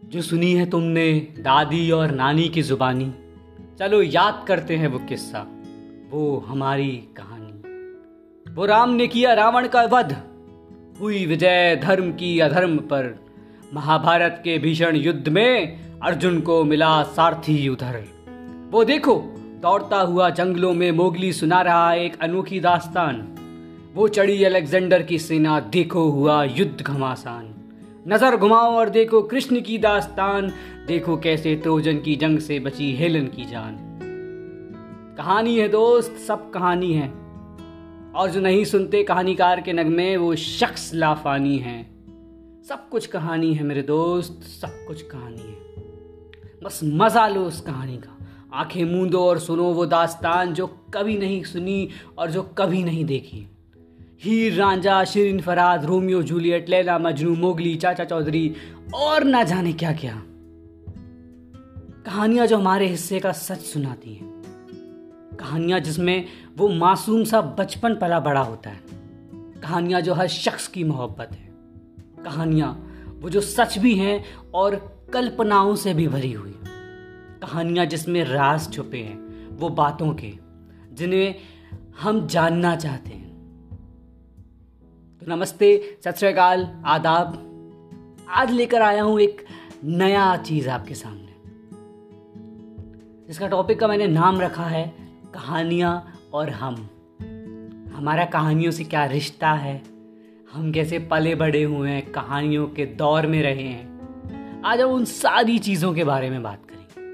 जो सुनी है तुमने दादी और नानी की जुबानी, चलो याद करते हैं वो किस्सा, वो हमारी कहानी। वो राम ने किया रावण का वध, हुई विजय धर्म की अधर्म पर। महाभारत के भीषण युद्ध में अर्जुन को मिला सारथी उधर। वो देखो दौड़ता हुआ जंगलों में मोगली सुना रहा है एक अनोखी दास्तान। वो चढ़ी अलेक्जेंडर की सेना, देखो हुआ युद्ध घमासान। नजर घुमाओ और देखो कृष्ण की दास्तान, देखो कैसे ट्रोजन की जंग से बची हेलन की जान। कहानी है दोस्त, सब कहानी है, और जो नहीं सुनते कहानीकार के नगमे वो शख्स लाफानी है। सब कुछ कहानी है मेरे दोस्त, सब कुछ कहानी है, बस मजा लो उस कहानी का। आंखें मूंदो और सुनो वो दास्तान जो कभी नहीं सुनी और जो कभी नहीं देखी। Heer Ranjha, Shirin Farhad, Romeo Juliet, Laila Majnu, Mowgli, Chacha Chaudhary और ना जाने क्या क्या। कहानियां जो हमारे हिस्से का सच सुनाती हैं, कहानियां जिसमें वो मासूम सा बचपन पला बड़ा होता है, कहानियां जो हर शख्स की मोहब्बत है, कहानियां वो जो सच भी हैं और कल्पनाओं से भी भरी हुई, कहानियां जिसमें राज छुपे हैं, वो बातों के जिन्हें हम जानना चाहते हैं। तो नमस्ते, सत श्री अकाल, आदाब। आज लेकर आया हूं एक नया चीज आपके सामने, जिसका टॉपिक का मैंने नाम रखा है कहानियां और हम। हमारा कहानियों से क्या रिश्ता है, हम कैसे पले बड़े हुए हैं, कहानियों के दौर में रहे हैं। आज हम उन सारी चीजों के बारे में बात करेंगे।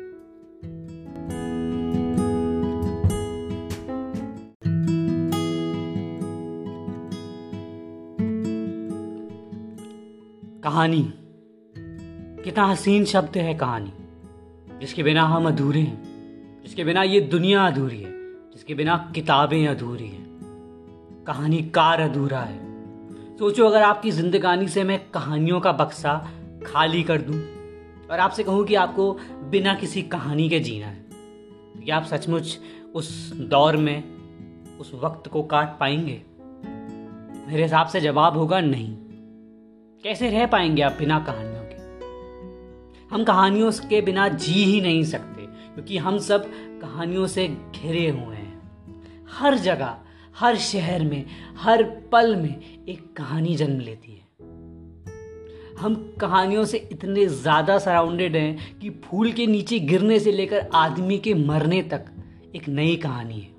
कहानी कितना हसीन शब्द है कहानी, जिसके बिना हम अधूरे हैं, जिसके बिना ये दुनिया अधूरी है, जिसके बिना किताबें अधूरी हैं, कहानीकार अधूरा है। सोचो अगर आपकी जिंदगानी से मैं कहानियों का बक्सा खाली कर दूं और आपसे कहूं कि आपको बिना किसी कहानी के जीना है, तो क्या आप सचमुच उस दौर में उस वक्त को काट पाएंगे? मेरे हिसाब से जवाब होगा नहीं। कैसे रह पाएंगे आप बिना कहानियों के? हम कहानियों के बिना जी ही नहीं सकते, क्योंकि हम सब कहानियों से घिरे हुए हैं। हर जगह, हर शहर में, हर पल में एक कहानी जन्म लेती है। हम कहानियों से इतने ज्यादा सराउंडेड हैं कि फूल के नीचे गिरने से लेकर आदमी के मरने तक एक नई कहानी है।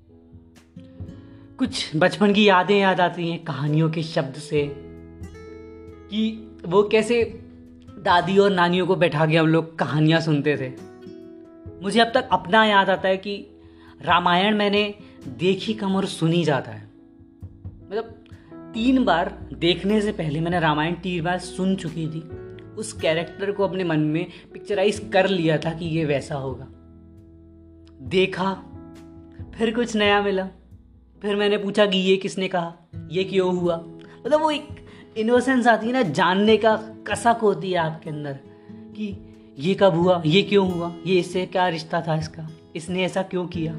कुछ बचपन की यादें याद आती हैं कहानियों के शब्द से, कि वो कैसे दादी और नानियों को बैठा के हम लोग कहानियां सुनते थे। मुझे अब तक अपना याद आता है कि रामायण मैंने देखी कम और सुनी ज़्यादा है। मतलब 3 बार देखने से पहले मैंने रामायण 3 बार सुन चुकी थी। उस कैरेक्टर को अपने मन में पिक्चराइज कर लिया था कि ये वैसा होगा। देखा, फिर कुछ नया मिला, फिर मैंने पूछा कि ये किसने कहा, ये क्यों हुआ। मतलब वो एक इनोसेंस आती है ना, जानने का कसक होती है आपके अंदर कि ये कब हुआ, ये क्यों हुआ, ये इससे क्या रिश्ता था इसका, इसने ऐसा क्यों किया।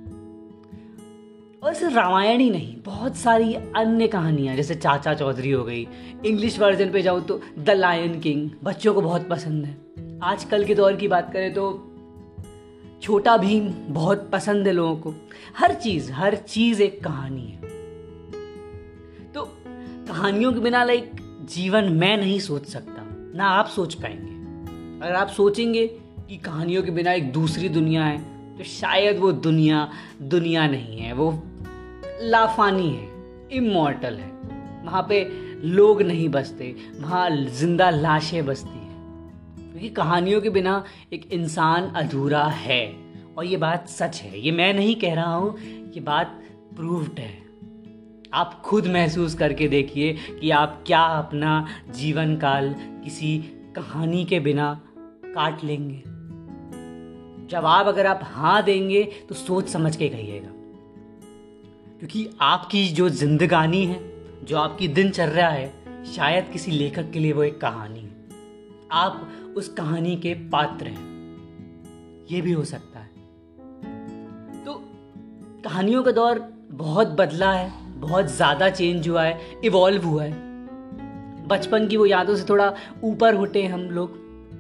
और सिर्फ रामायण ही नहीं, बहुत सारी अन्य कहानियां, जैसे चाचा चौधरी हो गई। इंग्लिश वर्जन पे जाऊँ तो द लायन किंग बच्चों को बहुत पसंद है। आजकल के दौर की बात करें तो छोटा भीम बहुत पसंद है लोगों को। हर चीज एक कहानी है। तो कहानियों के बिना जीवन मैं नहीं सोच सकता, ना आप सोच पाएंगे। अगर आप सोचेंगे कि कहानियों के बिना एक दूसरी दुनिया है, तो शायद वो दुनिया नहीं है, वो लाफानी है, इमॉर्टल है। वहां पे लोग नहीं बसते, वहां जिंदा लाशें बसती हैं। क्योंकि कहानियों के बिना एक इंसान अधूरा है, और ये बात सच है। ये मैं नहीं कह रहा हूं, ये बात प्रूव्ड है। आप खुद महसूस करके देखिए कि आप क्या अपना जीवन काल किसी कहानी के बिना काट लेंगे। जवाब अगर आप हाँ देंगे तो सोच समझ के कहिएगा, क्योंकि आपकी जो जिंदगानी है, जो आपकी दिनचर्या है, शायद किसी लेखक के लिए वो एक कहानी है। आप उस कहानी के पात्र हैं, ये भी हो सकता है। तो कहानियों का दौर बहुत बदला है, बहुत ज़्यादा चेंज हुआ है, इवॉल्व हुआ है। बचपन की वो यादों से थोड़ा ऊपर उठे हम लोग,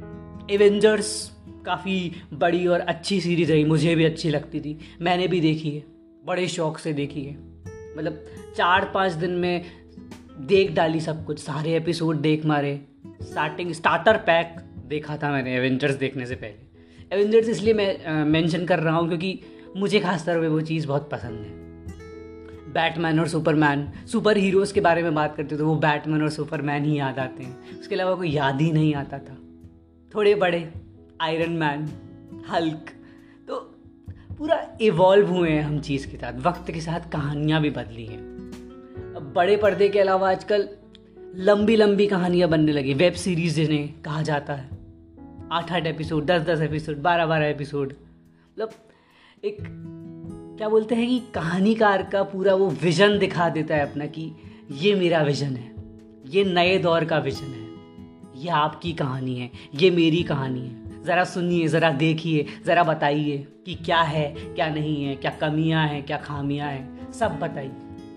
एवेंजर्स काफ़ी बड़ी और अच्छी सीरीज़ रही, मुझे भी अच्छी लगती थी, मैंने भी देखी है, बड़े शौक से देखी है। मतलब 4-5 दिन में देख डाली सब कुछ, सारे एपिसोड देख मारे। स्टार्टर पैक देखा था मैंने एवेंजर्स देखने से पहले। एवेंजर्स इसलिए मैं मेंशन कर रहा हूँ क्योंकि मुझे खास तौर पे वो चीज़ बहुत पसंद है। बैटमैन और सुपरमैन, सुपर हीरोज़ के बारे में बात करते तो वो बैटमैन और सुपरमैन ही याद आते हैं, उसके अलावा कोई याद ही नहीं आता था। थोड़े बड़े आयरन मैन, हल्क, तो पूरा इवॉल्व हुए हैं हम चीज़ के साथ, वक्त के साथ कहानियाँ भी बदली हैं। अब बड़े पर्दे के अलावा आजकल लंबी लंबी कहानियाँ बनने लगी, वेब सीरीज़ जिन्हें कहा जाता है, 8-8 एपिसोड, 10-10 एपिसोड, 12-12 एपिसोड। मतलब एक क्या बोलते हैं कि कहानीकार का पूरा वो विज़न दिखा देता है अपना, कि ये मेरा विज़न है, ये नए दौर का विज़न है, ये आपकी कहानी है, ये मेरी कहानी है, ज़रा सुनिए, ज़रा देखिए, ज़रा बताइए कि क्या है क्या नहीं है, क्या कमियां हैं क्या खामियां हैं, सब बताइए।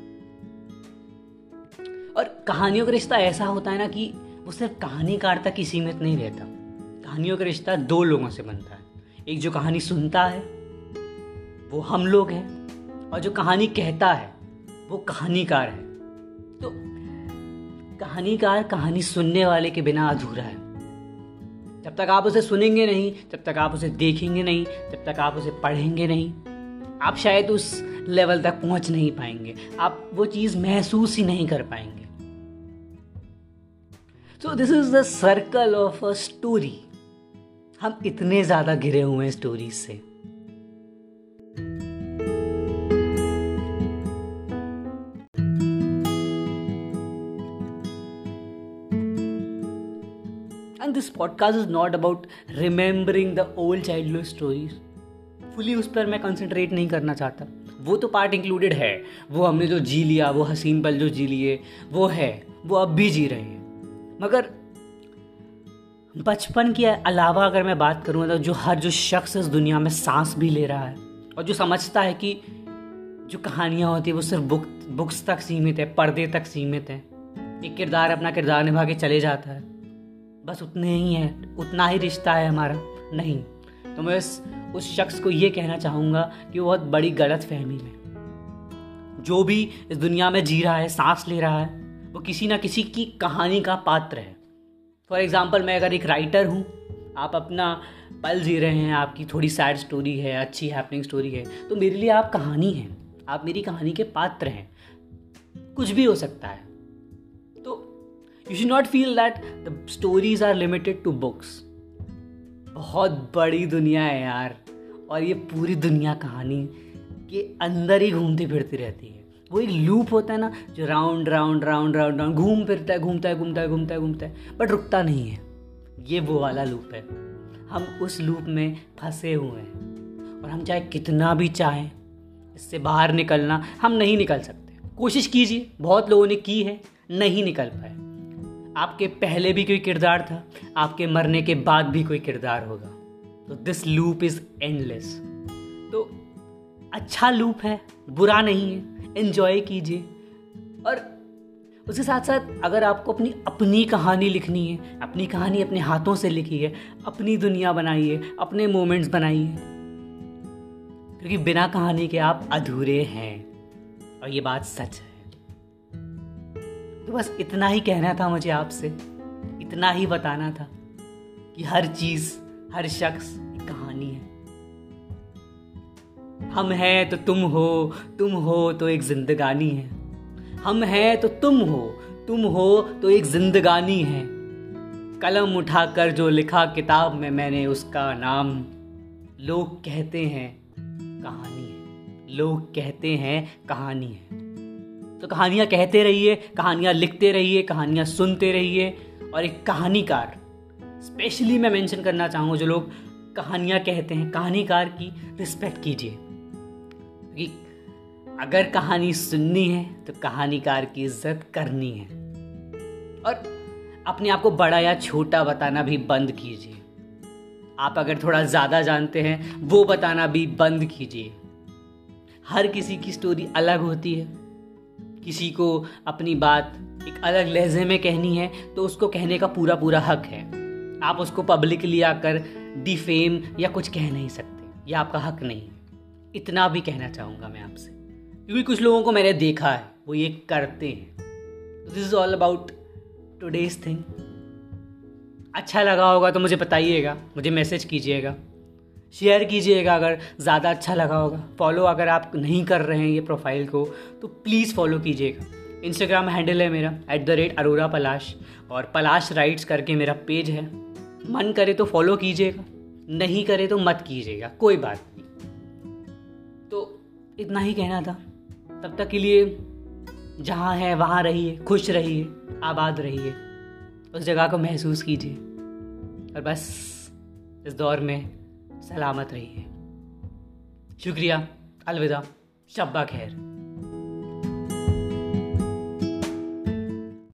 और कहानियों का रिश्ता ऐसा होता है ना कि वो सिर्फ कहानीकार तक ही सीमित नहीं रहता। कहानियों का रिश्ता 2 लोगों से बनता है, एक जो कहानी सुनता है वो हम लोग हैं, और जो कहानी कहता है वो कहानीकार है। तो कहानीकार कहानी सुनने वाले के बिना अधूरा है। जब तक आप उसे सुनेंगे नहीं, जब तक आप उसे देखेंगे नहीं, जब तक आप उसे पढ़ेंगे नहीं, आप शायद उस लेवल तक पहुंच नहीं पाएंगे, आप वो चीज़ महसूस ही नहीं कर पाएंगे। So this is the circle of a story. हम इतने ज़्यादा घिरे हुए हैं स्टोरीज से। And this podcast is not about remembering the old childhood stories. Fully उस पर मैं कंसंट्रेट नहीं करना चाहता, वो तो पार्ट इंक्लूडेड है, वो हमने जो जी लिया, वो हसीन पल जो जी लिए वो है, वो अब भी जी रहे हैं। मगर बचपन के अलावा अगर मैं बात करूँ तो जो शख्स इस दुनिया में सांस भी ले रहा है और जो समझता है कि जो कहानियाँ होती है वो सिर्फ बुक्स तक सीमित है, पर्दे तक सीमित है, एक किरदार अपना किरदार निभा के चले जाता है, बस उतने ही है, उतना ही रिश्ता है हमारा, नहीं। तो मैं उस शख्स को ये कहना चाहूँगा कि वो बहुत बड़ी गलत फहमी में, जो भी इस दुनिया में जी रहा है, सांस ले रहा है, वो किसी ना किसी की कहानी का पात्र है। फॉर एग्ज़ाम्पल, मैं अगर एक राइटर हूँ, आप अपना पल जी रहे हैं, आपकी थोड़ी सैड स्टोरी है, अच्छी हैपनिंग स्टोरी है, तो मेरे लिए आप कहानी हैं, आप मेरी कहानी के पात्र हैं, कुछ भी हो सकता है। तो you should not feel that the stories are limited to books. बहुत बड़ी दुनिया है यार, और ये पूरी दुनिया कहानी के अंदर ही घूमती फिरती रहती है। वो एक लूप होता है ना, जो round round round round round घूम फिरता है, घूमता है घूमता है घूमता है घूमता है, बट रुकता नहीं है। ये वो वाला लूप है, हम उस लूप में फंसे हुए हैं, और हम चाहे कितना भी चाहें इससे बाहर निकलना, हम नहीं निकल सकते। कोशिश कीजिए, बहुत लोगों ने की है, नहीं निकल पाए। आपके पहले भी कोई किरदार था, आपके मरने के बाद भी कोई किरदार होगा। तो दिस लूप इज एंडलेस। तो अच्छा लूप है, बुरा नहीं है, एंजॉय कीजिए। और उसके साथ साथ अगर आपको अपनी कहानी लिखनी है, अपनी कहानी अपने हाथों से लिखी है, अपनी दुनिया बनाइए, अपने मोमेंट्स बनाइए, क्योंकि बिना कहानी के आप अधूरे हैं, और ये बात सच है। तो बस इतना ही कहना था मुझे आपसे, इतना ही बताना था कि हर चीज़, हर शख्स एक कहानी है। हम हैं तो तुम हो तो एक जिंदगानी है। हम हैं तो तुम हो तो एक जिंदगानी है। कलम उठाकर जो लिखा किताब में मैंने, उसका नाम लोग कहते हैं कहानी है। लोग कहते हैं कहानी है। तो कहानियाँ कहते रहिए, कहानियाँ लिखते रहिए, कहानियाँ सुनते रहिए, और एक कहानीकार स्पेशली मैं मेंशन करना चाहूँगा, जो लोग कहानियाँ कहते हैं, कहानीकार की रिस्पेक्ट कीजिए, क्योंकि अगर कहानी सुननी है तो कहानीकार की इज्जत करनी है। और अपने आप को बड़ा या छोटा बताना भी बंद कीजिए। आप अगर थोड़ा ज़्यादा जानते हैं वो बताना भी बंद कीजिए। हर किसी की स्टोरी अलग होती है, किसी को अपनी बात एक अलग लहजे में कहनी है तो उसको कहने का पूरा पूरा हक है। आप उसको पब्लिकली आकर डिफेम या कुछ कह नहीं सकते, यह आपका हक नहीं है। इतना भी कहना चाहूँगा मैं आपसे, क्योंकि कुछ लोगों को मैंने देखा है वो ये करते हैं। This is all about today's thing. अच्छा लगा होगा तो मुझे बताइएगा, मुझे मैसेज कीजिएगा, शेयर कीजिएगा अगर ज़्यादा अच्छा लगा होगा। फॉलो अगर आप नहीं कर रहे हैं ये प्रोफाइल को तो प्लीज़ फॉलो कीजिएगा। इंस्टाग्राम हैंडल है मेरा @AroraPalash, और पलाश राइट्स करके मेरा पेज है। मन करे तो फॉलो कीजिएगा, नहीं करे तो मत कीजिएगा, कोई बात नहीं। तो इतना ही कहना था। तब तक के लिए जहाँ है वहाँ रहिए, खुश रहिए, आबाद रहिए, उस जगह को महसूस कीजिए, और बस इस दौर में सलामत रहिए। शुक्रिया, अलविदा, शब्बा खैर।